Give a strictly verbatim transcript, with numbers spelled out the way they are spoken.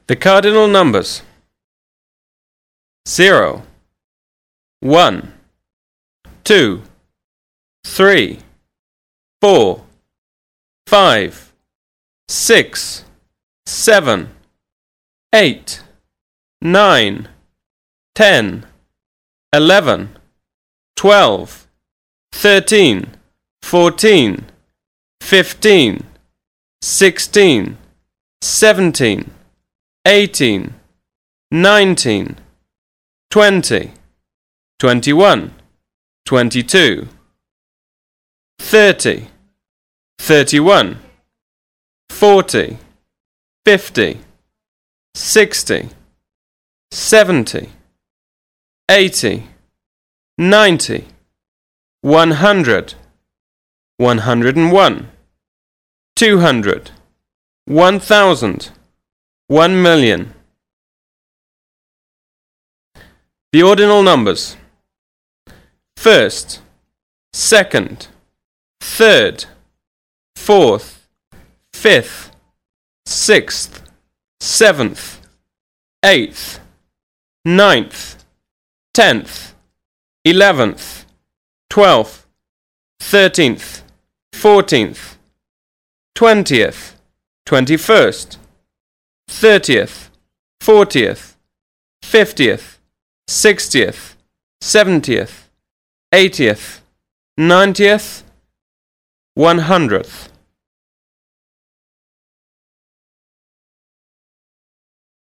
The cardinal numbers: zero, one, two, three, four, five, six, seven, eight, nine, ten, eleven, twelve, thirteen, fourteen, fifteen, sixteen, seventeen, eighteen, nineteen, twenty, twenty-one, twenty-two, thirty, thirty-one, forty, fifty, sixty, seventy, eighty, ninety, one hundred, one hundred and one, two hundred, one thousand, one million. The ordinal numbers: first, second, third, fourth, fifth, sixth, seventh, eighth, ninth, tenth, eleventh, twelfth, thirteenth, fourteenth, twentieth, twenty-first, thirtieth, fortieth, fiftieth, sixtieth, seventieth, eightieth, ninetieth, one hundredth.